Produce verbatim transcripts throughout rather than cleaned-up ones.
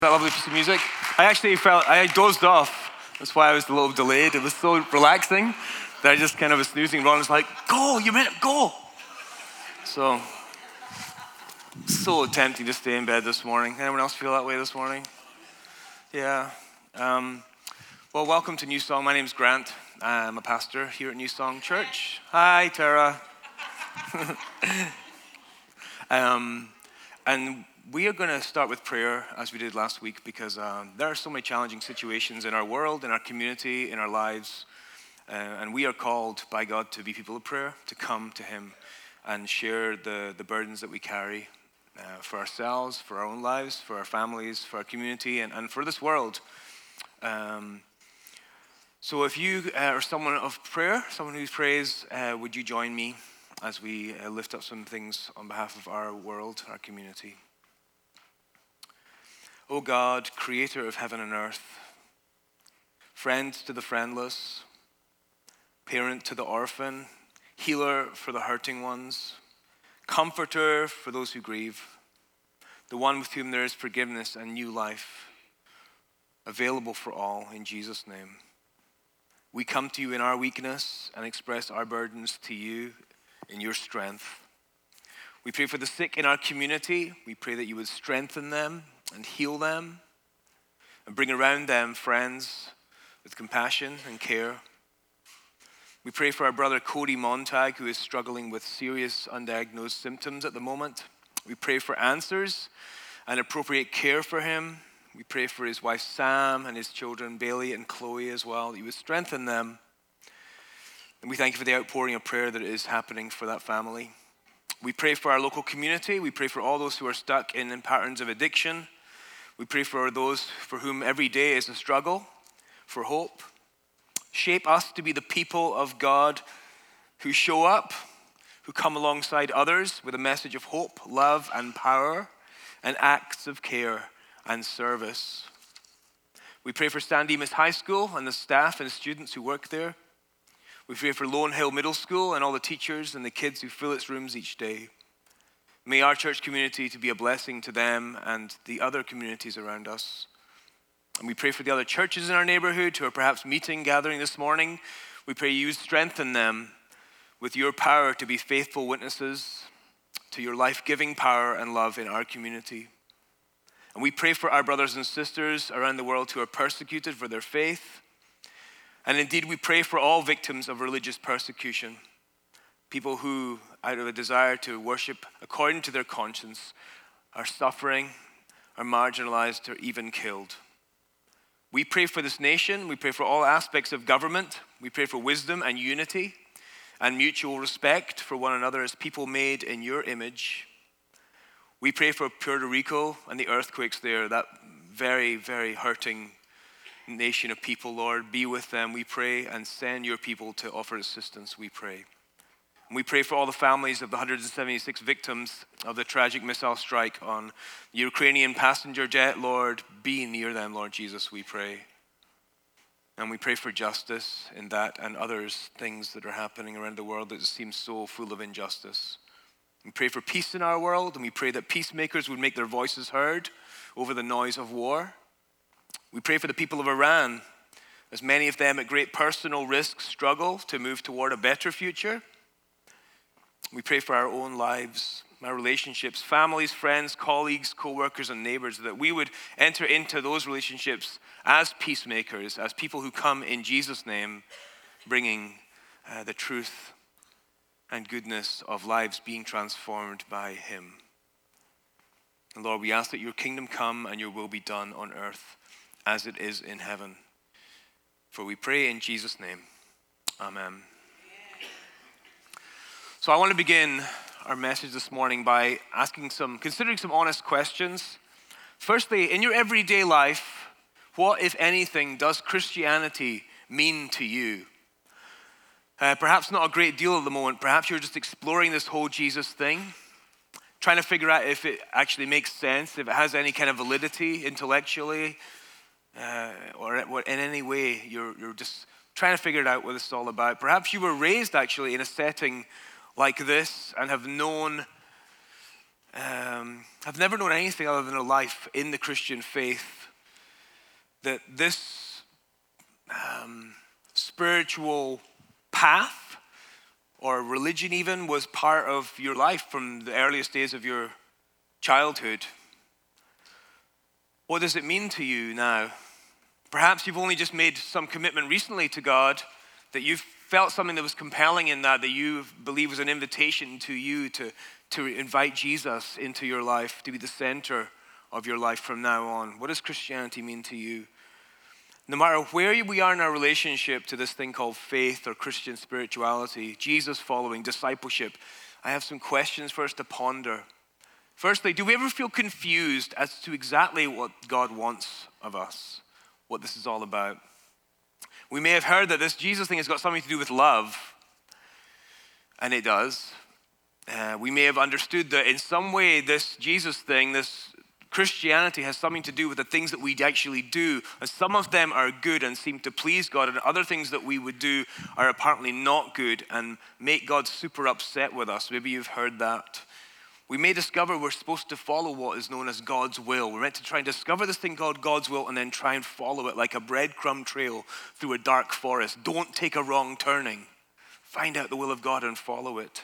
That lovely piece of music. I actually felt, I dozed off. That's why I was a little delayed. It was so relaxing that I just kind of was snoozing. Ron was like, go, you meant it, go. So, so tempting to stay in bed this morning. Anyone else feel that way this morning? Yeah. Um, well, welcome to New Song. My name's Grant. I'm a pastor here at New Song Church. Hi, Tara. um, and we are going to start with prayer as we did last week because um, there are so many challenging situations in our world, in our community, in our lives. Uh, and we are called by God to be people of prayer, to come to Him and share the, the burdens that we carry uh, for ourselves, for our own lives, for our families, for our community, and, and for this world. Um, so if you uh, are someone of prayer, someone who prays, uh, would you join me as we uh, lift up some things on behalf of our world, our community? O God, creator of heaven and earth, friend to the friendless, parent to the orphan, healer for the hurting ones, comforter for those who grieve, the one with whom there is forgiveness and new life, available for all in Jesus' name. We come to you in our weakness and express our burdens to you in your strength. We pray for the sick in our community. We pray that you would strengthen them and heal them and bring around them friends with compassion and care. We pray for our brother Cody Montag, who is struggling with serious undiagnosed symptoms at the moment. We pray for answers and appropriate care for him. We pray for his wife Sam and his children Bailey and Chloe as well, that you would strengthen them. And we thank you for the outpouring of prayer that is happening for that family. We pray for our local community. We pray for all those who are stuck in, in patterns of addiction. We pray for those for whom every day is a struggle, for hope. Shape us to be the people of God who show up, who come alongside others with a message of hope, love, and power, and acts of care and service. We pray for San Dimas High School and the staff and students who work there. We pray for Lone Hill Middle School and all the teachers and the kids who fill its rooms each day. May our church community to be a blessing to them and the other communities around us. And we pray for the other churches in our neighborhood who are perhaps meeting, gathering this morning. We pray you strengthen them with your power to be faithful witnesses to your life-giving power and love in our community. And we pray for our brothers and sisters around the world who are persecuted for their faith. And indeed, we pray for all victims of religious persecution, people who, out of a desire to worship according to their conscience, are suffering, are marginalized, or even killed. We pray for this nation. We pray for all aspects of government. We pray for wisdom and unity and mutual respect for one another as people made in your image. We pray for Puerto Rico and the earthquakes there, that very, very hurting nation of people, Lord. Be with them, we pray, and send your people to offer assistance, we pray. And we pray for all the families of the one hundred seventy-six victims of the tragic missile strike on the Ukrainian passenger jet. Lord, be near them, Lord Jesus, we pray. And we pray for justice in that and others, things that are happening around the world that seem so full of injustice. We pray for peace in our world, and we pray that peacemakers would make their voices heard over the noise of war. We pray for the people of Iran, as many of them at great personal risk struggle to move toward a better future. We pray for our own lives, our relationships, families, friends, colleagues, co-workers, and neighbors, that we would enter into those relationships as peacemakers, as people who come in Jesus' name, bringing uh, the truth and goodness of lives being transformed by Him. And Lord, we ask that your kingdom come and your will be done on earth as it is in heaven. For we pray in Jesus' name. Amen. So I want to begin our message this morning by asking some, considering some honest questions. Firstly, in your everyday life, what, if anything, does Christianity mean to you? Uh, perhaps not a great deal at the moment. Perhaps you're just exploring this whole Jesus thing, trying to figure out if it actually makes sense, if it has any kind of validity intellectually, uh, or in any way you're, you're just trying to figure it out what it's all about. Perhaps you were raised actually in a setting like this and have known um, have never known anything other than a life in the Christian faith, that this um, spiritual path or religion even was part of your life from the earliest days of your childhood. What does it mean to you now? Perhaps you've only just made some commitment recently to God, that you've felt something that was compelling in that, that you believe was an invitation to you to, to invite Jesus into your life, to be the center of your life from now on. What does Christianity mean to you? No matter where we are in our relationship to this thing called faith or Christian spirituality, Jesus following, discipleship, I have some questions for us to ponder. Firstly, do we ever feel confused as to exactly what God wants of us, what this is all about? We may have heard that this Jesus thing has got something to do with love, and it does. Uh, we may have understood that in some way this Jesus thing, this Christianity has something to do with the things that we actually do. And some of them are good and seem to please God, and other things that we would do are apparently not good and make God super upset with us. Maybe you've heard that. We may discover we're supposed to follow what is known as God's will. We're meant to try and discover this thing called God's will and then try and follow it like a breadcrumb trail through a dark forest. Don't take a wrong turning. Find out the will of God and follow it.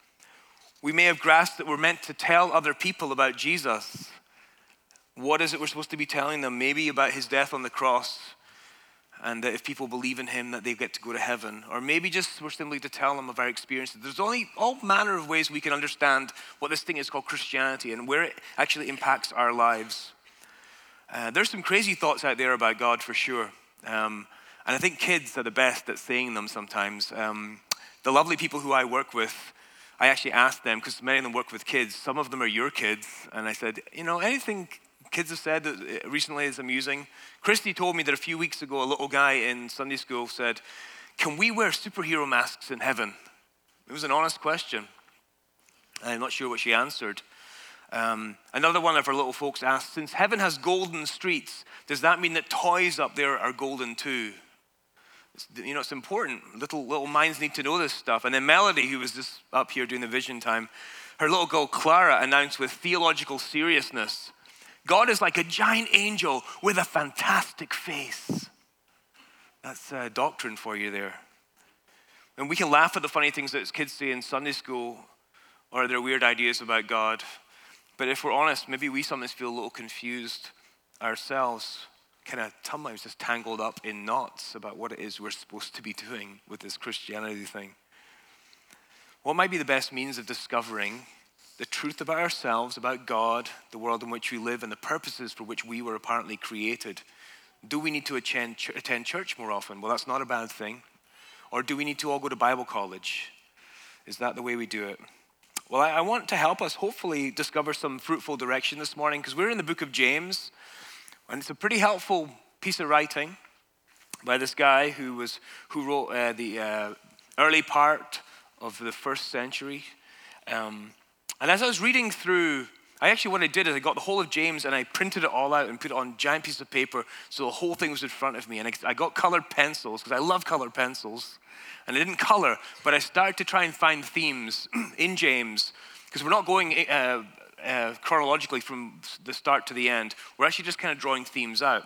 We may have grasped that we're meant to tell other people about Jesus. What is it we're supposed to be telling them? Maybe about his death on the cross, and that if people believe in him that they get to go to heaven. Or maybe just we're simply to tell them of our experiences. There's only all manner of ways we can understand what this thing is called Christianity and where it actually impacts our lives. Uh, there's some crazy thoughts out there about God for sure. Um, and I think kids are the best at saying them sometimes. Um, the lovely people who I work with, I actually asked them, because many of them work with kids, some of them are your kids, and I said, you know, anything kids have said that recently is amusing? Christy told me that a few weeks ago, a little guy in Sunday school said, can we wear superhero masks in heaven? It was an honest question. I'm not sure what she answered. Um, another one of our little folks asked, since heaven has golden streets, does that mean that toys up there are golden too? It's, you know, it's important. Little little minds need to know this stuff. And then Melody, who was just up here doing the vision time, her little girl Clara announced with theological seriousness, God is like a giant angel with a fantastic face. That's uh, doctrine for you there. And we can laugh at the funny things that kids say in Sunday school or their weird ideas about God. But if we're honest, maybe we sometimes feel a little confused ourselves, kind of sometimes just tangled up in knots about what it is we're supposed to be doing with this Christianity thing. What might be the best means of discovering the truth about ourselves, about God, the world in which we live, and the purposes for which we were apparently created? Do we need to attend church more often? Well, that's not a bad thing. Or do we need to all go to Bible college? Is that the way we do it? Well, I want to help us hopefully discover some fruitful direction this morning, because we're in the book of James, and it's a pretty helpful piece of writing by this guy who was who wrote uh, the uh, early part of the first century. Um, And as I was reading through, I actually what I did is I got the whole of James and I printed it all out and put it on a giant piece of paper so the whole thing was in front of me. And I, I got colored pencils because I love colored pencils. And I didn't color, but I started to try and find themes in James, because we're not going uh, uh, chronologically from the start to the end. We're actually just kind of drawing themes out.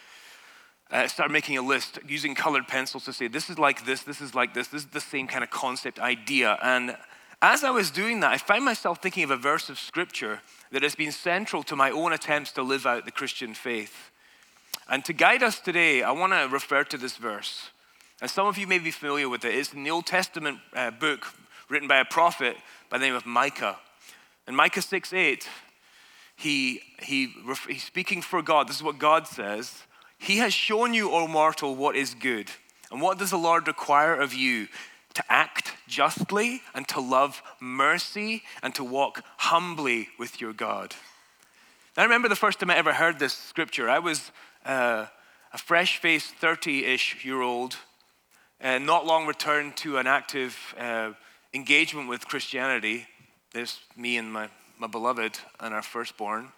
I started making a list using colored pencils to say, this is like this, this is like this, this is the same kind of concept idea. And as I was doing that, I found myself thinking of a verse of scripture that has been central to my own attempts to live out the Christian faith. And to guide us today, I want to refer to this verse. And some of you may be familiar with it. It's in the Old Testament uh, book written by a prophet by the name of Micah. In Micah six eight, he, he, he's speaking for God. This is what God says. He has shown you, O mortal, what is good. And what does the Lord require of you? To act justly and to love mercy and to walk humbly with your God. I remember the first time I ever heard this scripture. I was uh, a fresh-faced thirty-ish year old, and not long returned to an active uh, engagement with Christianity. There's me and my, my beloved and our firstborn.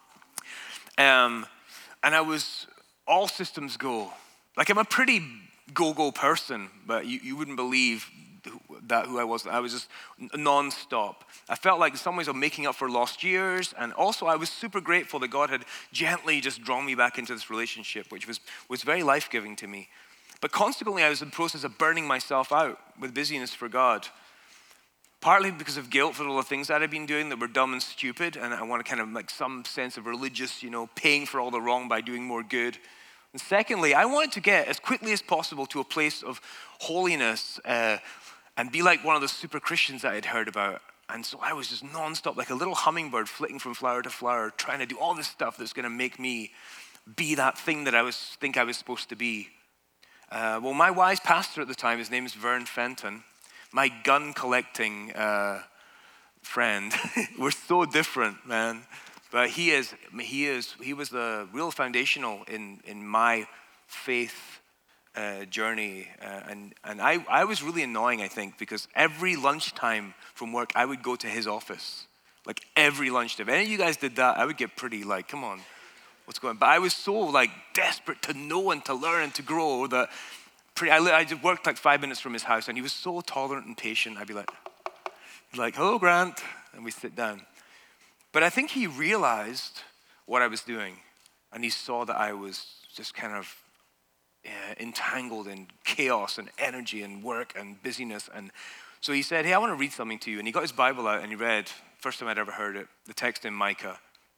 Um, and I was all systems go. Like, I'm a pretty go-go person, but you, you wouldn't believe that who I was. I was just non-stop. I felt like in some ways I'm making up for lost years, and also I was super grateful that God had gently just drawn me back into this relationship, which was, was very life-giving to me. But consequently, I was in the process of burning myself out with busyness for God. Partly because of guilt for all the things that I'd been doing that were dumb and stupid, and I want to kind of like some sense of religious, you know, paying for all the wrong by doing more good. And secondly, I wanted to get as quickly as possible to a place of holiness uh, and be like one of the super Christians that I'd heard about. And so I was just nonstop, like a little hummingbird flitting from flower to flower, trying to do all this stuff that's going to make me be that thing that I was think I was supposed to be. Uh, well, my wise pastor at the time, his name is Vern Fenton, my gun collecting uh, friend. We're so different, man. But he is, he is, he was the real foundational in, in my faith uh, journey. Uh, and and I, I was really annoying, I think, because every lunchtime from work, I would go to his office. Like every lunchtime. If any of you guys did that, I would get pretty like, come on, what's going on? But I was so like desperate to know and to learn and to grow that pretty, I, I just worked like five minutes from his house, and he was so tolerant and patient. I'd be like, like, hello, Grant. And we sit down. But I think he realized what I was doing, and he saw that I was just kind of uh, entangled in chaos and energy and work and busyness. And so he said, hey, I want to read something to you. And he got his Bible out and he read, first time I'd ever heard it, the text in Micah.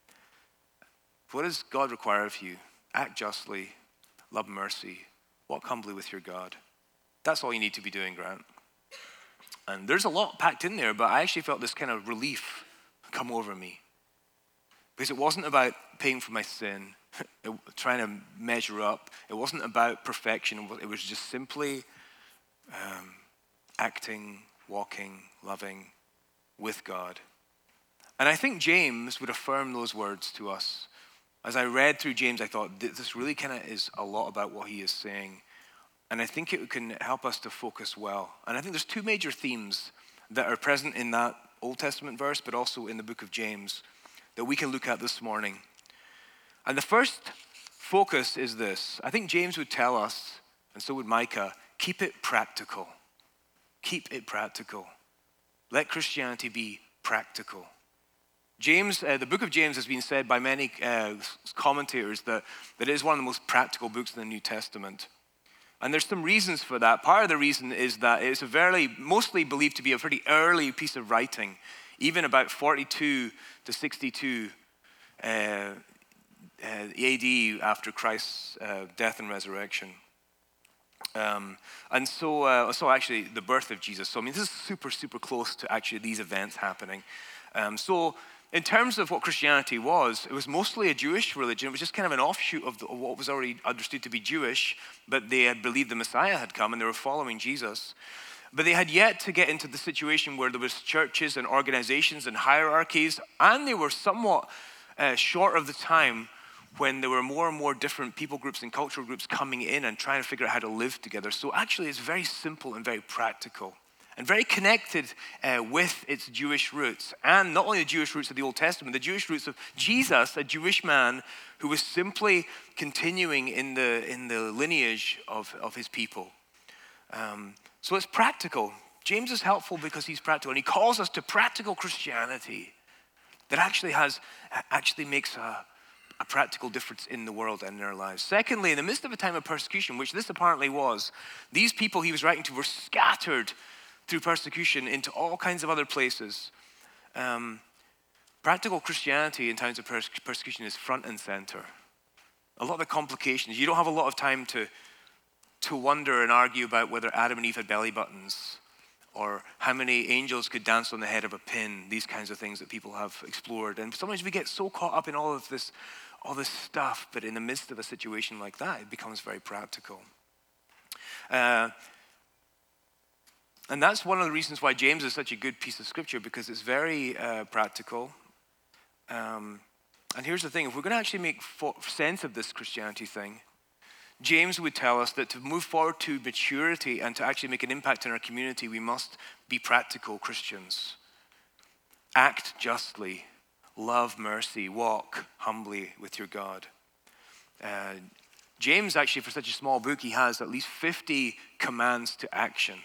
What does God require of you? Act justly, love mercy, walk humbly with your God. That's all you need to be doing, Grant. And there's a lot packed in there, but I actually felt this kind of relief come over me. Because it wasn't about paying for my sin, it, trying to measure up. It wasn't about perfection. It was just simply um, acting, walking, loving with God. And I think James would affirm those words to us. As I read through James, I thought, this really kind of is a lot about what he is saying. And I think it can help us to focus well. And I think there's two major themes that are present in that Old Testament verse, but also in the book of James, that we can look at this morning. And the first focus is this. I think James would tell us, and so would Micah, keep it practical. Keep it practical. Let Christianity be practical. James, uh, the book of James has been said by many uh, commentators that, that it is one of the most practical books in the New Testament. And there's some reasons for that. Part of the reason is that it's a very, mostly believed to be a pretty early piece of writing, even about forty-two to sixty-two uh, uh, A D after Christ's uh, death and resurrection. Um, and so, uh, so actually the birth of Jesus. So I mean, this is super, super close to actually these events happening. Um, so in terms of what Christianity was, it was mostly a Jewish religion. It was just kind of an offshoot of, the, of what was already understood to be Jewish, but they had believed the Messiah had come and they were following Jesus. But they had yet to get into the situation where there was churches and organizations and hierarchies, and they were somewhat uh, short of the time when there were more and more different people groups and cultural groups coming in and trying to figure out how to live together. So actually it's very simple and very practical and very connected uh, with its Jewish roots. And not only the Jewish roots of the Old Testament, the Jewish roots of Jesus, a Jewish man who was simply continuing in the, in the lineage of, of his people. Um, So it's practical. James is helpful because he's practical, and he calls us to practical Christianity that actually has, actually makes a, a practical difference in the world and in our lives. Secondly, in the midst of a time of persecution, which this apparently was, these people he was writing to were scattered through persecution into all kinds of other places. Um, practical Christianity in times of pers- persecution is front and center. A lot of the complications. You don't have a lot of time to to wonder and argue about whether Adam and Eve had belly buttons or how many angels could dance on the head of a pin, these kinds of things that people have explored. And sometimes we get so caught up in all of this, all this stuff, but in the midst of a situation like that, it becomes very practical. Uh, and that's one of the reasons why James is such a good piece of scripture, because it's very uh, practical. Um, and here's the thing, if we're going to actually make fo- sense of this Christianity thing, James would tell us that to move forward to maturity and to actually make an impact in our community, we must be practical Christians. Act justly, love mercy, walk humbly with your God. Uh, James actually, for such a small book, he has at least fifty commands to action.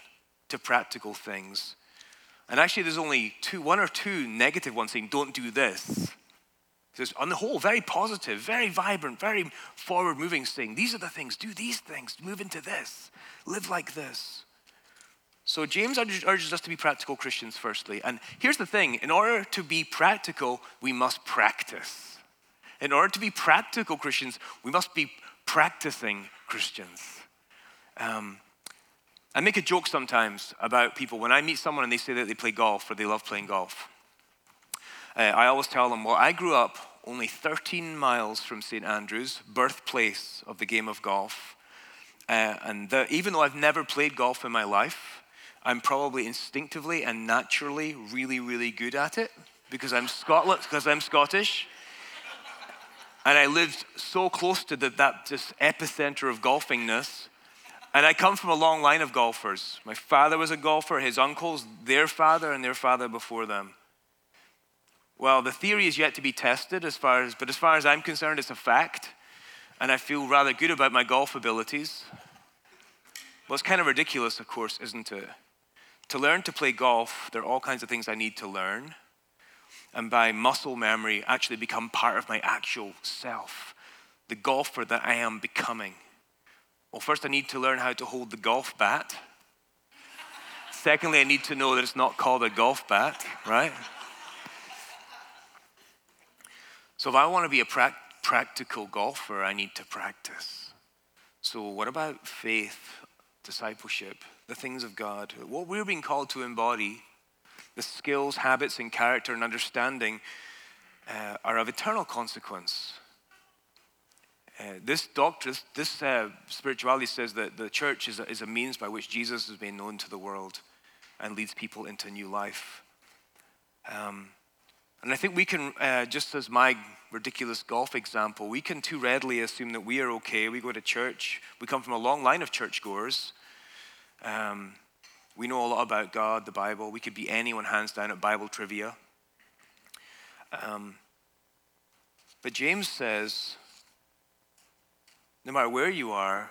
to practical things. And actually there's only two, one or two negative ones saying, don't do this. So it's on the whole, very positive, very vibrant, very forward-moving, saying, these are the things, do these things, move into this, live like this. So James urges us to be practical Christians firstly. And here's the thing, in order to be practical, we must practice. In order to be practical Christians, we must be practicing Christians. Um, I make a joke sometimes about people. When I meet someone and they say that they play golf or they love playing golf, uh, I always tell them, well, I grew up only thirteen miles from Saint Andrews, birthplace of the game of golf. Uh, and the, even though I've never played golf in my life, I'm probably instinctively and naturally really, really good at it because I'm Scotland, because I'm Scottish. And I lived so close to the, that just epicenter of golfingness. And I come from a long line of golfers. My father was a golfer, his uncles, their father, and their father before them. Well, the theory is yet to be tested, as far as, but as far as I'm concerned, it's a fact. And I feel rather good about my golf abilities. Well, it's kind of ridiculous, of course, isn't it? To learn to play golf, there are all kinds of things I need to learn. And by muscle memory, actually become part of my actual self, the golfer that I am becoming. Well, first I need to learn how to hold the golf bat. Secondly, I need to know that it's not called a golf bat, right? So if I want to be a pra- practical golfer, I need to practice. So what about faith, discipleship, the things of God? What we're being called to embody, the skills, habits, and character and understanding uh, are of eternal consequence. Uh, this doctrine, this, this uh, spirituality says that the church is a, is a means by which Jesus is being known to the world and leads people into new life. Um, and I think we can, uh, just as my ridiculous golf example, we can too readily assume that we are okay. We go to church. We come from a long line of churchgoers. Um, we know a lot about God, the Bible. We could be anyone hands down at Bible trivia. Um, but James says, no matter where you are,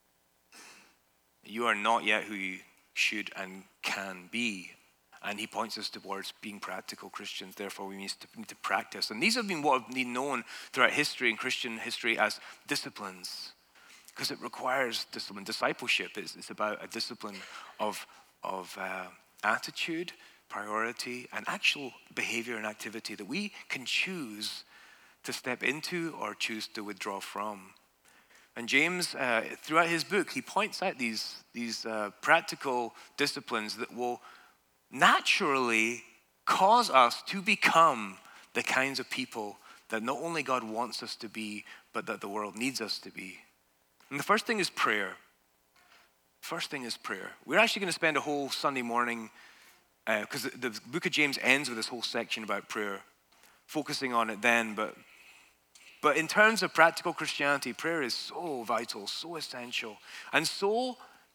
you are not yet who you should and can be. And he points us towards being practical Christians. Therefore, we need to, need to practice. And these have been what have been known throughout history and Christian history as disciplines, because it requires discipline. Discipleship is, is about a discipline of, of uh, attitude, priority, and actual behavior and activity that we can choose to step into or choose to withdraw from. And James, uh, throughout his book, he points out these, these uh, practical disciplines that will naturally cause us to become the kinds of people that not only God wants us to be, but that the world needs us to be. And the first thing is prayer. First thing is prayer. We're actually going to spend a whole Sunday morning, because uh, the, the book of James ends with this whole section about prayer, focusing on it then, but But in terms of practical Christianity, prayer is so vital, so essential, and so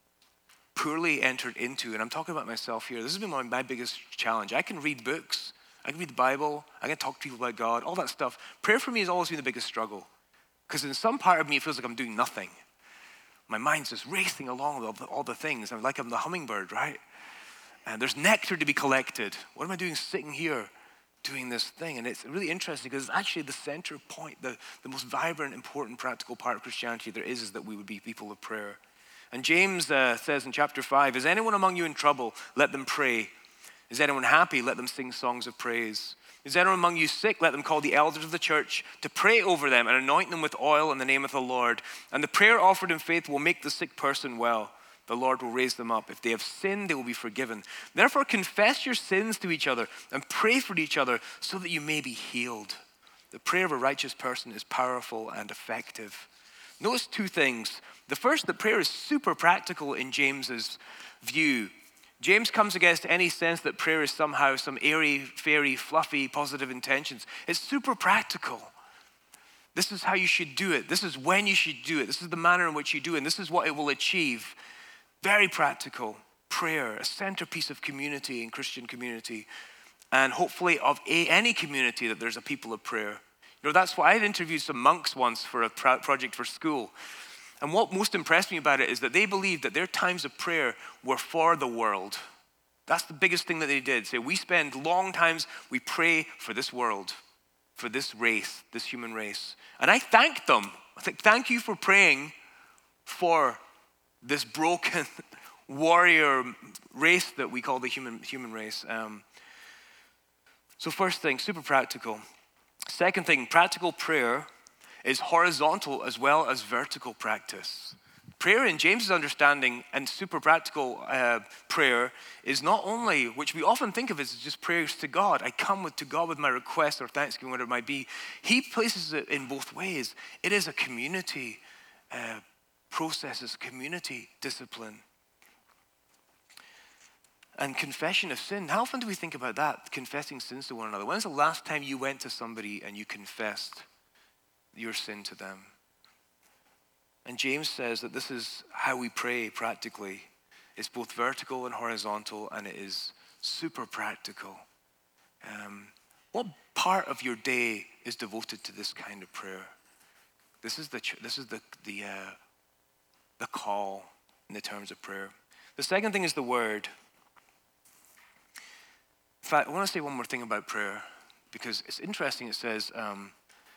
poorly entered into. And I'm talking about myself here. This has been my, my biggest challenge. I can read books. I can read the Bible. I can talk to people about God, all that stuff. Prayer for me has always been the biggest struggle. Because in some part of me, it feels like I'm doing nothing. My mind's just racing along with all the, all the things. I'm like I'm the hummingbird, right? And there's nectar to be collected. What am I doing sitting here? Doing this thing? And it's really interesting because it's actually the center point, the, the most vibrant, important, practical part of Christianity there is, is that we would be people of prayer. And James uh, says in chapter five, is anyone among you in trouble? Let them pray. Is anyone happy? Let them sing songs of praise. Is anyone among you sick? Let them call the elders of the church to pray over them and anoint them with oil in the name of the Lord. And the prayer offered in faith will make the sick person well. The Lord will raise them up. If they have sinned, they will be forgiven. Therefore, confess your sins to each other and pray for each other so that you may be healed. The prayer of a righteous person is powerful and effective. Notice two things. The first, that prayer is super practical in James's view. James comes against any sense that prayer is somehow some airy, fairy, fluffy, positive intentions. It's super practical. This is how you should do it. This is when you should do it. This is the manner in which you do it. And this is what it will achieve. Very practical. Prayer, a centerpiece of community and Christian community, and hopefully of a, any community that there's a people of prayer. You know, that's why I had interviewed some monks once for a pro- project for school. And what most impressed me about it is that they believed that their times of prayer were for the world. That's the biggest thing that they did. Say, we spend long times, we pray for this world, for this race, this human race. And I thanked them. I think, thank you for praying for this broken warrior race that we call the human, human race. Um, so first thing, super practical. Second thing, practical prayer is horizontal as well as vertical practice. Prayer in James's understanding and super practical uh, prayer is not only, which we often think of as just prayers to God. I come with, to God with my request or thanksgiving, whatever it might be. He places it in both ways. It is a community uh, process, it's a community discipline. And confession of sin, how often do we think about that? Confessing sins to one another. When's the last time you went to somebody and you confessed your sin to them? And James says that this is how we pray practically. It's both vertical and horizontal, and it is super practical. Um, what part of your day is devoted to this kind of prayer? This is the this is the the uh, the call in the terms of prayer. The second thing is the word. In fact, I want to say one more thing about prayer because it's interesting. It says, um,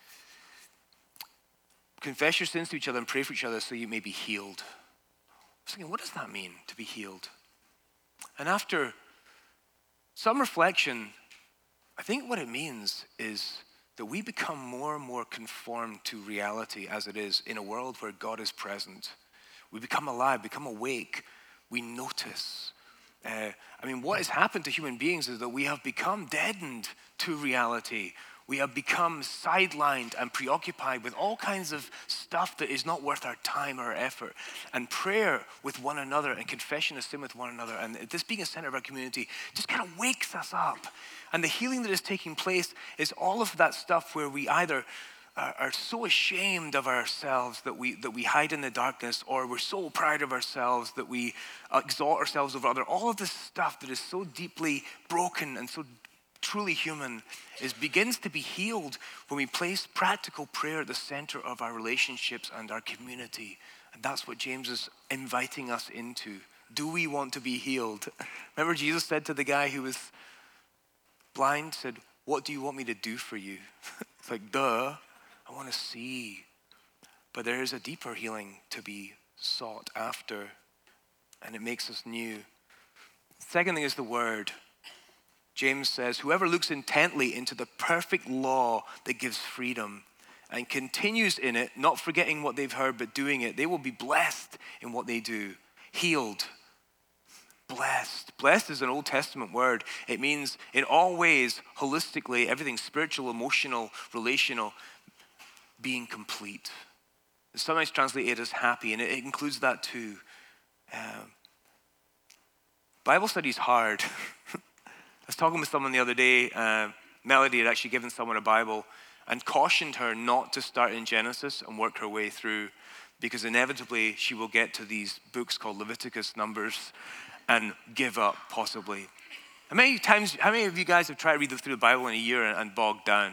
confess your sins to each other and pray for each other so you may be healed. I was thinking, what does that mean, to be healed? And after some reflection, I think what it means is that we become more and more conformed to reality as it is in a world where God is present. We become alive, become awake. We notice. Uh, I mean, what has happened to human beings is that we have become deadened to reality. We have become sidelined and preoccupied with all kinds of stuff that is not worth our time or our effort. And prayer with one another and confession of sin with one another and this being a center of our community just kind of wakes us up. And the healing that is taking place is all of that stuff where we either are, are so ashamed of ourselves that we that we hide in the darkness, or we're so proud of ourselves that we exalt ourselves over others. All of this stuff that is so deeply broken and so truly human is begins to be healed when we place practical prayer at the center of our relationships and our community. And that's what James is inviting us into. Do we want to be healed? Remember Jesus said to the guy who was blind, said, what do you want me to do for you? It's like, duh, I want to see. But there is a deeper healing to be sought after, and it makes us new. Second thing is the word. James says, whoever looks intently into the perfect law that gives freedom and continues in it, not forgetting what they've heard, but doing it, they will be blessed in what they do. Healed. Blessed. Blessed is an Old Testament word. It means in all ways, holistically, everything spiritual, emotional, relational, being complete. It's sometimes translated as happy, and it includes that too. Um, Bible study is hard. I was talking with someone the other day. Uh, Melody had actually given someone a Bible and cautioned her not to start in Genesis and work her way through, because inevitably she will get to these books called Leviticus, Numbers, and give up possibly. How many times, how many of you guys have tried to read through the Bible in a year and, and bogged down?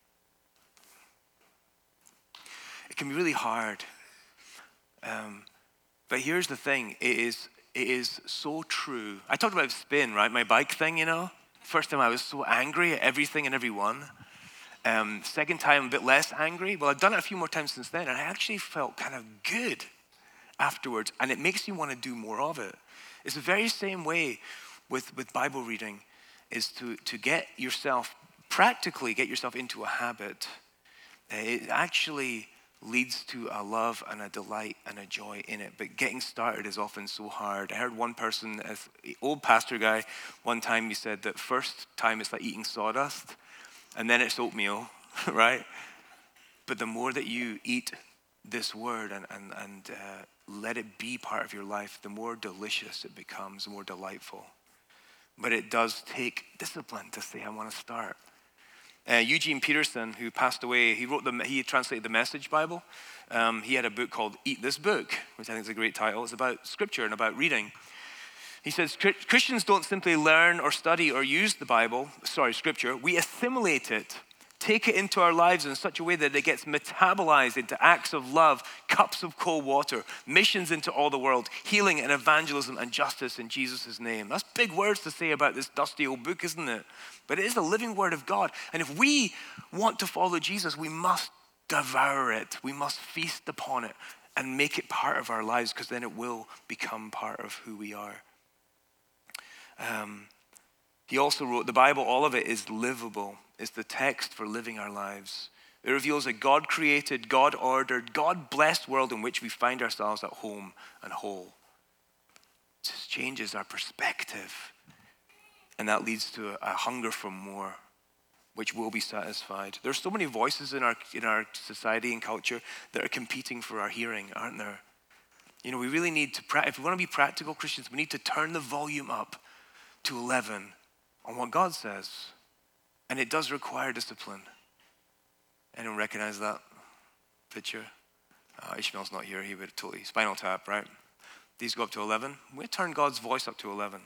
It can be really hard. Um, but here's the thing, it is, it is so true. I talked about spin, right? My bike thing, you know? First time I was so angry at everything and everyone. Um, second time a bit less angry. Well, I've done it a few more times since then, and I actually felt kind of good afterwards, and it makes you want to do more of it. It's the very same way with, with Bible reading, is to, to get yourself, practically get yourself into a habit. It actually leads to a love and a delight and a joy in it. But getting started is often so hard. I heard one person, an old pastor guy, one time he said that first time it's like eating sawdust, and then it's oatmeal, right? But the more that you eat this word and, and, and uh, let it be part of your life, the more delicious it becomes, the more delightful. But it does take discipline to say, I want to start. Uh, Eugene Peterson, who passed away, he wrote the, he translated the Message Bible. Um, he had a book called Eat This Book, which I think is a great title. It's about scripture and about reading. He says, Christians don't simply learn or study or use the Bible, sorry, scripture. We assimilate it, take it into our lives in such a way that it gets metabolized into acts of love, cups of cold water, missions into all the world, healing and evangelism and justice in Jesus' name. That's big words to say about this dusty old book, isn't it? But it is the living word of God. And if we want to follow Jesus, we must devour it. We must feast upon it and make it part of our lives, because then it will become part of who we are. Um, he also wrote, the Bible, all of it is livable. It's the text for living our lives. It reveals a God-created, God-ordered, God-blessed world in which we find ourselves at home and whole. It just changes our perspective. And that leads to a, a hunger for more, which will be satisfied. There's so many voices in our in our society and culture that are competing for our hearing, aren't there? You know, we really need to, if we want to be practical Christians, we need to turn the volume up to eleven on what God says. And it does require discipline. Anyone recognize that picture? Uh, Ishmael's not here. He would totally, Spinal Tap, right? These go up to eleven. We turn God's voice up to eleven.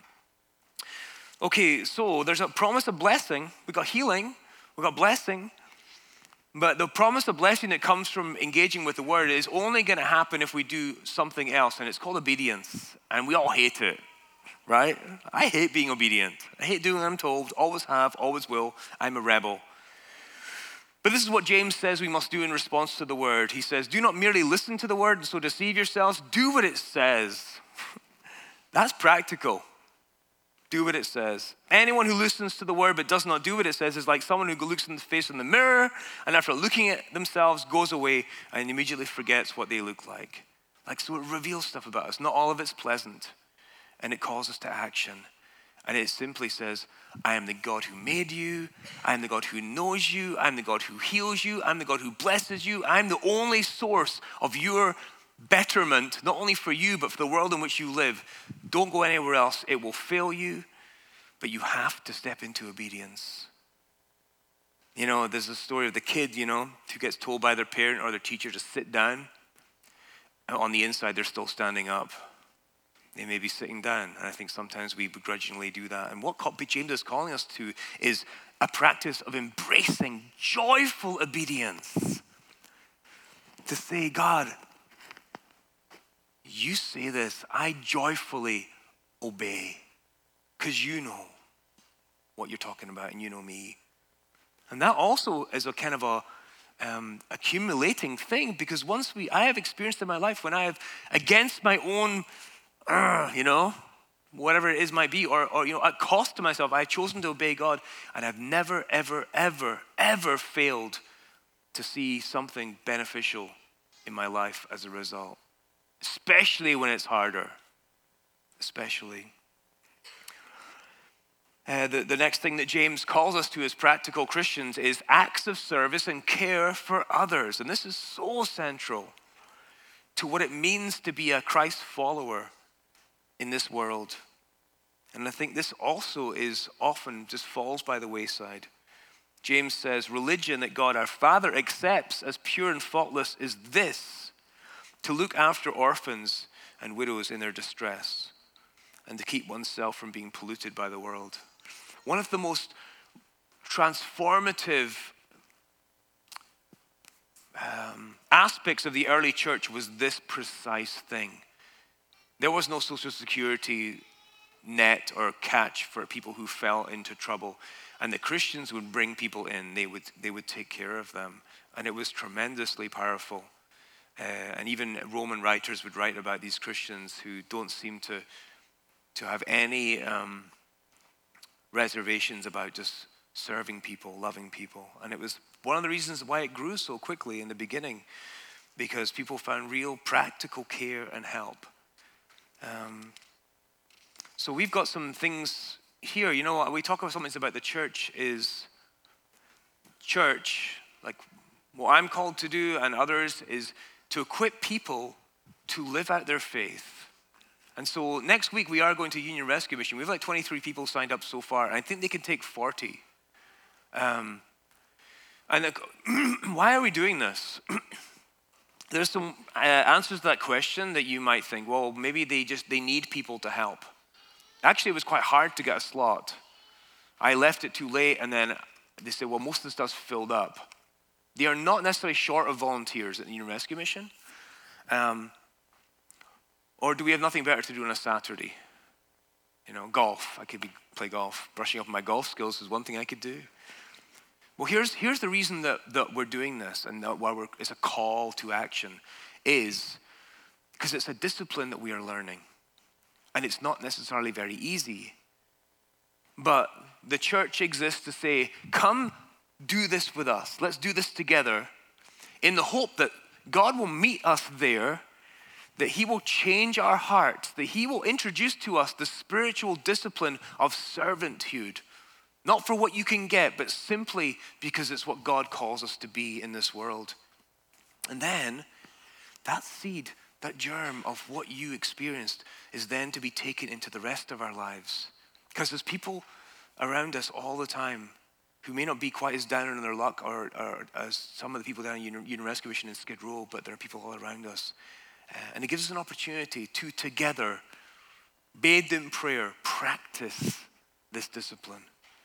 Okay, so there's a promise of blessing. We got healing. We got blessing. But the promise of blessing that comes from engaging with the word is only going to happen if we do something else, and it's called obedience. And we all hate it, right? I hate being obedient. I hate doing what I'm told. Always have, always will. I'm a rebel. But this is what James says we must do in response to the word. He says, do not merely listen to the word and so deceive yourselves. Do what it says. That's practical. Do what it says. Anyone who listens to the word but does not do what it says is like someone who looks in the face in the mirror and after looking at themselves goes away and immediately forgets what they look like. Like, so it reveals stuff about us. Not all of it's pleasant. And it calls us to action. And it simply says, I am the God who made you. I am the God who knows you. I am the God who heals you. I am the God who blesses you. I am the only source of your betterment, not only for you, but for the world in which you live. Don't go anywhere else. It will fail you, but you have to step into obedience. You know, there's a story of the kid, you know, who gets told by their parent or their teacher to sit down. And on the inside, they're still standing up. They may be sitting down. And I think sometimes we begrudgingly do that. And what James is calling us to is a practice of embracing joyful obedience. To say, God, you say this, I joyfully obey, because you know what you're talking about and you know me. And that also is a kind of a um, accumulating thing, because once we, I have experienced in my life when I have, against my own, uh, you know, whatever it is might be, or, or, you know, at cost to myself, I've chosen to obey God, and I've never, ever, ever, ever failed to see something beneficial in my life as a result. Especially when it's harder. Especially. Uh, the, the next thing that James calls us to as practical Christians is acts of service and care for others. And this is so central to what it means to be a Christ follower in this world. And I think this also is often just falls by the wayside. James says, religion that God our Father accepts as pure and faultless is this: to look after orphans and widows in their distress, and to keep oneself from being polluted by the world. One of the most transformative um, aspects of the early church was this precise thing. There was no social security net or catch for people who fell into trouble. And the Christians would bring people in. They would, they would take care of them. And it was tremendously powerful. Uh, and even Roman writers would write about these Christians who don't seem to, to have any um, reservations about just serving people, loving people. And it was one of the reasons why it grew so quickly in the beginning, because people found real practical care and help. Um, so we've got some things here. You know, we talk about something about the church is church, like what I'm called to do and others, is to equip people to live out their faith. And so next week we are going to Union Rescue Mission. We have like twenty-three people signed up so far, and I think they can take forty. Um, and like, why are we doing this? There's some uh, answers to that question that you might think, well, maybe they just, they need people to help. Actually, it was quite hard to get a slot. I left it too late, and then they say, well, most of the stuff's filled up. They are not necessarily short of volunteers at the Union Rescue Mission. Um, or do we have nothing better to do on a Saturday? You know, golf. I could be, play golf. Brushing up my golf skills is one thing I could do. Well, here's, here's the reason that, that we're doing this and that why we're, it's a call to action is because it's a discipline that we are learning. And it's not necessarily very easy. But the church exists to say, come do this with us. Let's do this together in the hope that God will meet us there, that he will change our hearts, that he will introduce to us the spiritual discipline of servanthood. Not for what you can get, but simply because it's what God calls us to be in this world. And then that seed, that germ of what you experienced is then to be taken into the rest of our lives. Because there's people around us all the time who may not be quite as down on their luck or, or as some of the people down in Union Rescue Mission in Skid Row, but there are people all around us. Uh, and it gives us an opportunity to together, bathed in prayer, practice this discipline.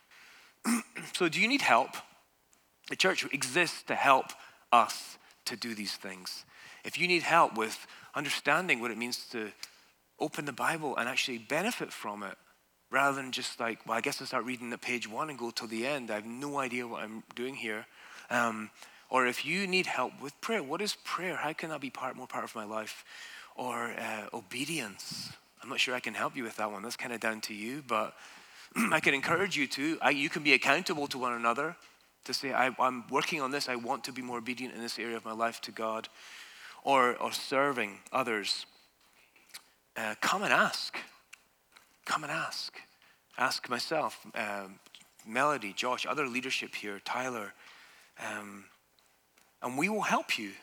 So do you need help? The church exists to help us to do these things. If you need help with understanding what it means to open the Bible and actually benefit from it, rather than just like, well, I guess I'll start reading at page one and go till the end. I have no idea what I'm doing here. Um, or if you need help with prayer, what is prayer? How can that be part more part of my life? Or uh, obedience. I'm not sure I can help you with that one. That's kind of down to you, but I can encourage you to. I, you can be accountable to one another to say, I, I'm working on this. I want to be more obedient in this area of my life to God. Or, or serving others. Uh, come and ask. Come and ask. Ask myself, um, Melody, Josh, other leadership here, Tyler. Um, and we will help you.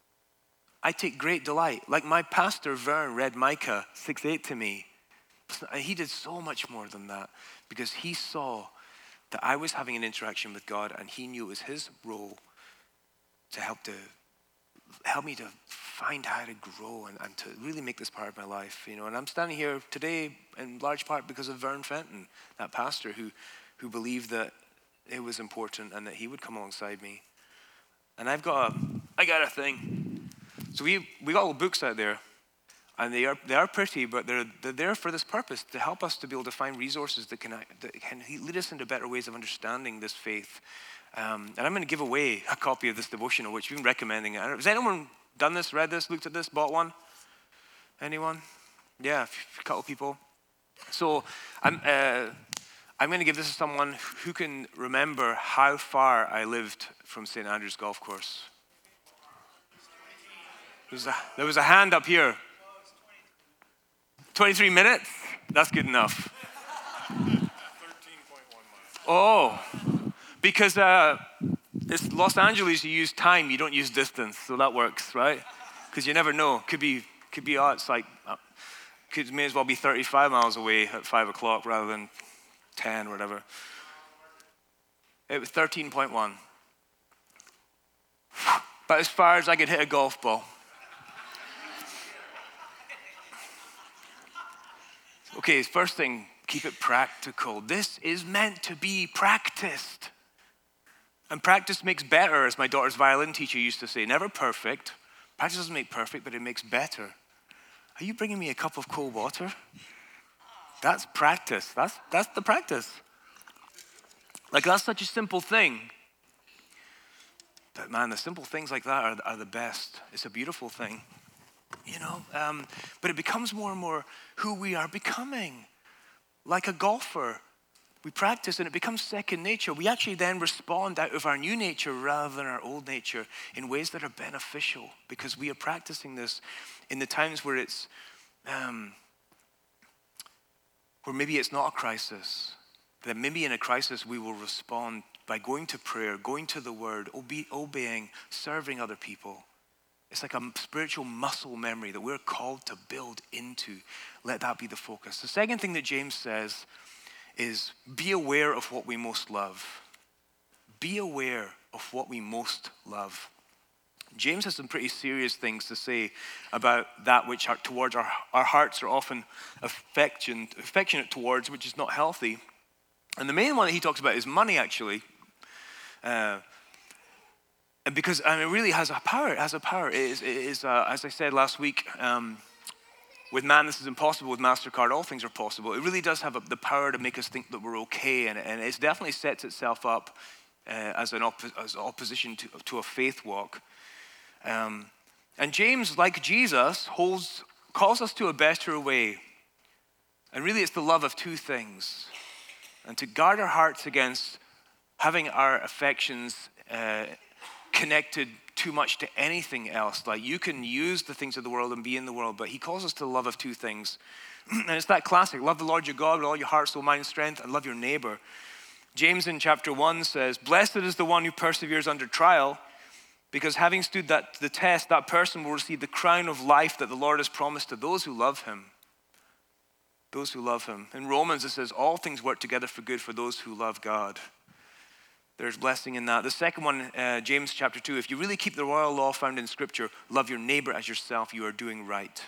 I take great delight. Like my pastor, Vern, read Micah six eight to me. He did so much more than that because he saw that I was having an interaction with God and he knew it was his role to help to help me to find how to grow and, and to really make this part of my life, you know. And I'm standing here today in large part because of Vern Fenton, that pastor who, who believed that it was important and that he would come alongside me. And I've got a, I got a thing. So we we got all books out there, and they are they are pretty, but they're they're there for this purpose to help us to be able to find resources that can that can lead us into better ways of understanding this faith. Um, and I'm going to give away a copy of this devotional, which we've been recommending. Has anyone done this, read this, looked at this, bought one? Anyone? Yeah, a couple people. So I'm uh, I'm going to give this to someone who can remember how far I lived from Saint Andrew's Golf Course. There was a, there was a hand up here. twenty-three minutes? That's good enough. thirteen point one miles. Oh, because uh, it's Los Angeles, you use time, you don't use distance, so that works, right? Because you never know. Could be, could be, oh, it's like, uh, could may as well be thirty-five miles away at five o'clock rather than ten or whatever. It was thirteen point one. About as far as I could hit a golf ball. Okay, first thing, keep it practical. This is meant to be practiced. And practice makes better, as my daughter's violin teacher used to say. Never perfect. Practice doesn't make perfect, but it makes better. Are you bringing me a cup of cold water? That's practice. That's, that's the practice. Like, that's such a simple thing. But man, the simple things like that are, are the best. It's a beautiful thing. You know, um, but it becomes more and more who we are becoming. Like a golfer, we practice and it becomes second nature. We actually then respond out of our new nature rather than our old nature in ways that are beneficial because we are practicing this in the times where it's, um, where maybe it's not a crisis. That maybe in a crisis we will respond by going to prayer, going to the word, obe- obeying, serving other people. It's like a spiritual muscle memory that we're called to build into. Let that be the focus. The second thing that James says is be aware of what we most love. Be aware of what we most love. James has some pretty serious things to say about that which are towards our, our hearts are often affection, affectionate towards, which is not healthy. And the main one that he talks about is money, actually. Uh, and because I mean, it really has a power. It has a power. It is, it is uh, as I said last week, um, with man this is impossible. With MasterCard, all things are possible. It really does have a, the power to make us think that we're okay, and, and it definitely sets itself up uh, as an op- as opposition to, to a faith walk. Um, and James, like Jesus, holds calls us to a better way. And really, it's the love of two things. And to guard our hearts against having our affections uh, connected too much to anything else. Like, you can use the things of the world and be in the world, but he calls us to the love of two things. And it's that classic, love the Lord your God with all your heart, soul, mind, and strength, and love your neighbor. James in chapter one says, blessed is the one who perseveres under trial, because having stood that the test, that person will receive the crown of life that the Lord has promised to those who love him. Those who love him. In Romans it says, all things work together for good for those who love God. There's blessing in that. The second one, uh, James chapter two, if you really keep the royal law found in Scripture, love your neighbor as yourself, you are doing right.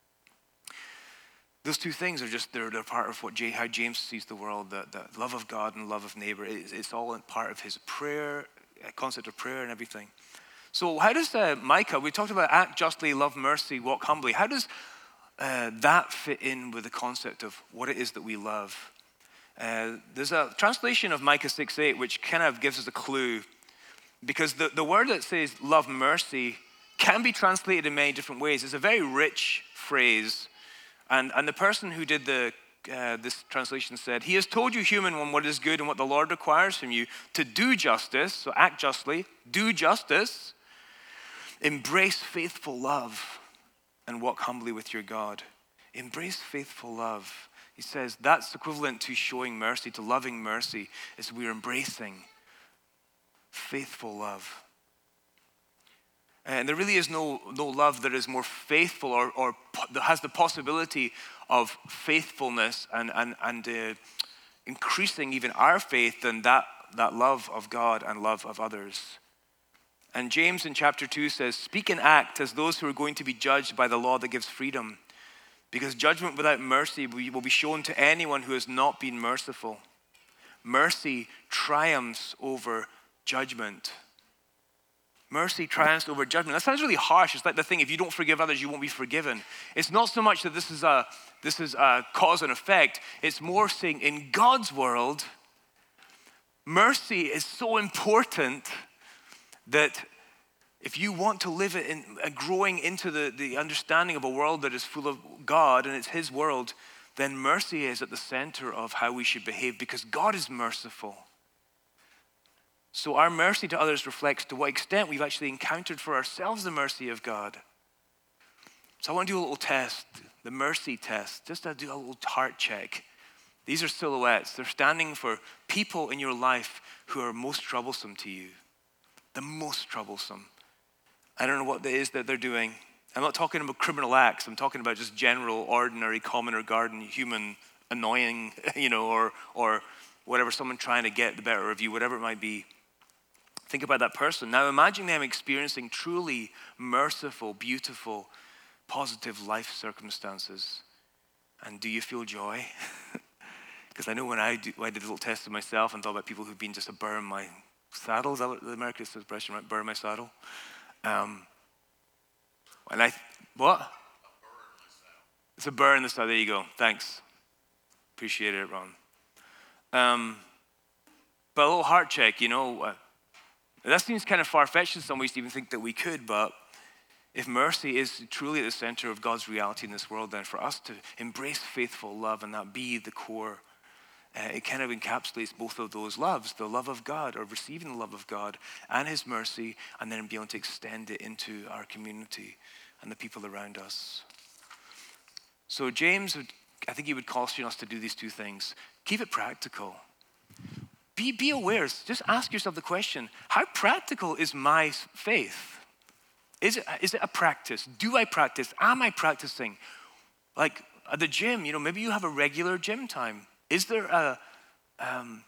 Those two things are just, they're, they're part of what J, how James sees the world, the, the love of God and love of neighbor. It's, it's all part of his prayer, concept of prayer and everything. So how does uh, Micah, we talked about act justly, love mercy, walk humbly. How does uh, that fit in with the concept of what it is that we love? Uh, there's a translation of Micah six eight which kind of gives us a clue, because the, the word that says love mercy can be translated in many different ways. It's a very rich phrase, and, and the person who did the uh, this translation said, he has told you, human one, what is good and what the Lord requires from you, to do justice, so act justly, do justice, embrace faithful love, and walk humbly with your God. Embrace faithful love. He says that's equivalent to showing mercy, to loving mercy, is we're embracing faithful love. And there really is no, no love that is more faithful or, or that has the possibility of faithfulness and, and, and uh, increasing even our faith than that, that love of God and love of others. And James in chapter two says, speak and act as those who are going to be judged by the law that gives freedom. Because judgment without mercy will be shown to anyone who has not been merciful. Mercy triumphs over judgment. Mercy triumphs over judgment. That sounds really harsh. It's like the thing, if you don't forgive others, you won't be forgiven. It's not so much that this is a, this is a cause and effect. It's more saying in God's world, mercy is so important that if you want to live it in uh, growing into the, the understanding of a world that is full of God and it's his world, then mercy is at the center of how we should behave, because God is merciful. So our mercy to others reflects to what extent we've actually encountered for ourselves the mercy of God. So I want to do a little test, the mercy test, just to do a little heart check. These are silhouettes. They're standing for people in your life who are most troublesome to you. The most troublesome. I don't know what it is that they're doing. I'm not talking about criminal acts. I'm talking about just general, ordinary, common or garden, human, annoying, you know, or or whatever, someone trying to get the better of you, whatever it might be. Think about that person. Now imagine them experiencing truly merciful, beautiful, positive life circumstances. And do you feel joy? Because I know when I, do, I did a little test of myself and thought about people who've been just a burr in my saddle. Is that what the American expression, right? Burr in my saddle. Um, and I, what? It's a burr in the saddle. There you go. Thanks. Appreciate it, Ron. Um, but a little heart check, you know. Uh, that seems kind of far-fetched in some ways to even think that we could, but if mercy is truly at the center of God's reality in this world, then for us to embrace faithful love and that be the core, uh, it kind of encapsulates both of those loves, the love of God or receiving the love of God and his mercy, and then be able to extend it into our community and the people around us. So James, would, I think he would caution us to do these two things. Keep it practical. Be, be aware. Just ask yourself the question, how practical is my faith? Is it, is it a practice? Do I practice? Am I practicing? Like at the gym, you know, maybe you have a regular gym time. Is there a um,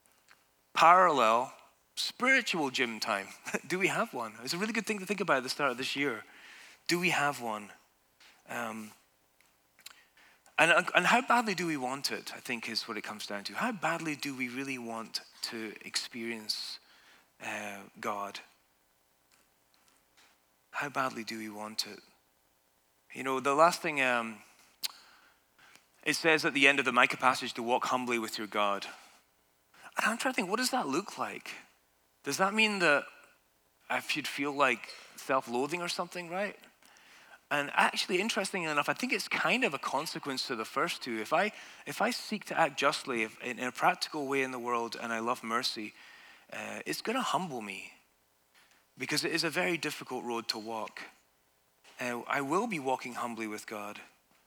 parallel spiritual gym time? Do we have one? It's a really good thing to think about at the start of this year. Do we have one? Um, and, and how badly do we want it, I think is what it comes down to. How badly do we really want to experience uh, God? How badly do we want it? You know, the last thing, um, it says at the end of the Micah passage to walk humbly with your God. And I'm trying to think, what does that look like? Does that mean that I should feel like self-loathing or something, right? And actually, interestingly enough, I think it's kind of a consequence to the first two. If I if I seek to act justly if, in, in a practical way in the world and I love mercy, uh, it's going to humble me because it is a very difficult road to walk. Uh, I will be walking humbly with God.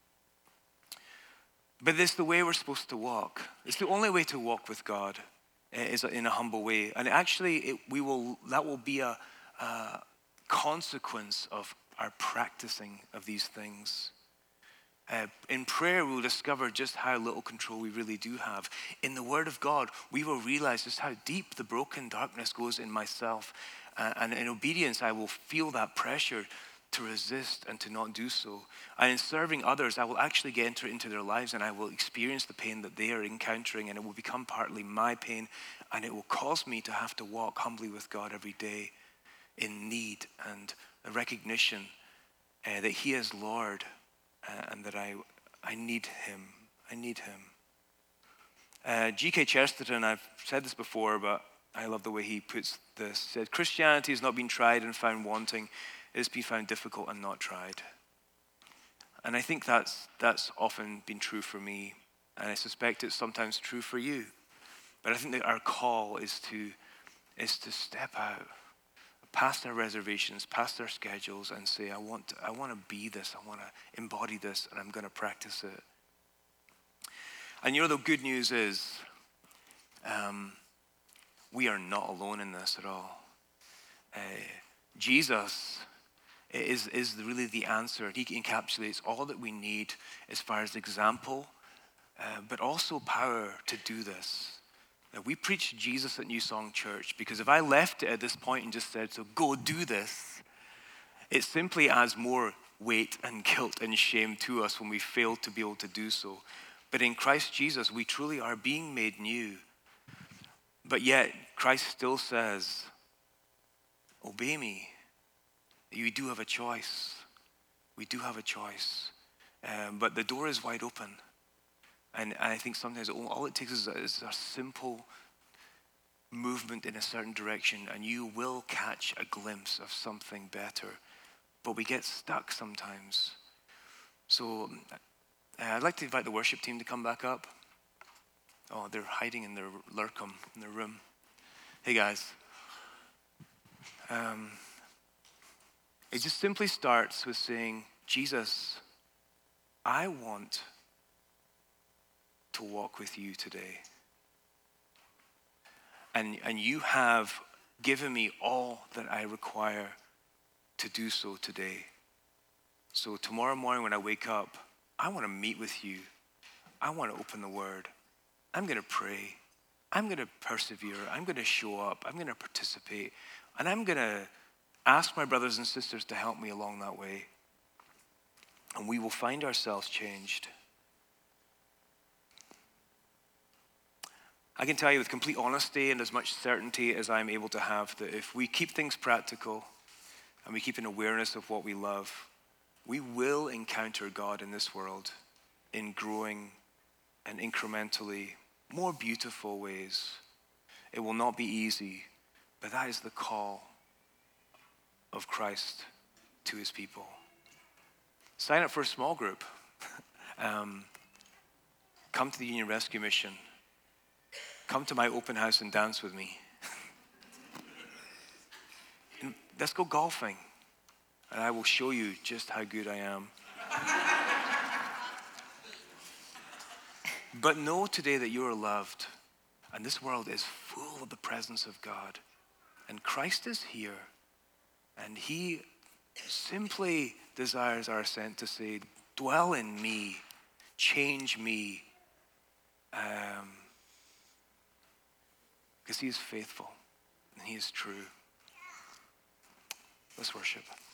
But it's the way we're supposed to walk. It's the only way to walk with God uh, is in a humble way. And actually, it, we will that will be a, a consequence of our practicing of these things. Uh, in prayer, we'll discover just how little control we really do have. In the Word of God, we will realize just how deep the broken darkness goes in myself. Uh, and in obedience, I will feel that pressure to resist and to not do so. And in serving others, I will actually get enter into their lives and I will experience the pain that they are encountering, and it will become partly my pain, and it will cause me to have to walk humbly with God every day in need and a recognition uh, that he is Lord uh, and that I I need him. I need him. Uh, G K Chesterton, I've said this before, but I love the way he puts this. Said, Christianity has not been tried and found wanting. It has been found difficult and not tried. And I think that's that's often been true for me. And I suspect it's sometimes true for you. But I think that our call is to is to step out past our reservations, past our schedules, and say, I want to, I want to be this, I want to embody this, and I'm going to practice it. And you know, the good news is um, we are not alone in this at all. Uh, Jesus is, is really the answer. He encapsulates all that we need as far as example, uh, but also power to do this. Now, we preach Jesus at New Song Church because if I left it at this point and just said, so go do this, it simply adds more weight and guilt and shame to us when we fail to be able to do so. But in Christ Jesus, we truly are being made new. But yet, Christ still says, obey me. You do have a choice. We do have a choice. Um, but the door is wide open. And I think sometimes all it takes is a, is a simple movement in a certain direction, and you will catch a glimpse of something better. But we get stuck sometimes. So uh, I'd like to invite the worship team to come back up. Oh, they're hiding in their lurkum, in their room. Hey guys. Um, it just simply starts with saying, Jesus, I want to walk with you today. And, and you have given me all that I require to do so today. So tomorrow morning when I wake up, I want to meet with you. I want to open the Word. I'm going to pray. I'm going to persevere. I'm going to show up. I'm going to participate. And I'm going to ask my brothers and sisters to help me along that way. And we will find ourselves changed. I can tell you with complete honesty and as much certainty as I'm able to have that if we keep things practical and we keep an awareness of what we love, we will encounter God in this world in growing and incrementally more beautiful ways. It will not be easy, but that is the call of Christ to his people. Sign up for a small group. um, come to the Union Rescue Mission. Come to my open house and dance with me. And let's go golfing. And I will show you just how good I am. But know today that you are loved. And this world is full of the presence of God. And Christ is here. And he simply desires our assent to say, dwell in me, change me. Um, Because he is faithful and he is true. Let's worship.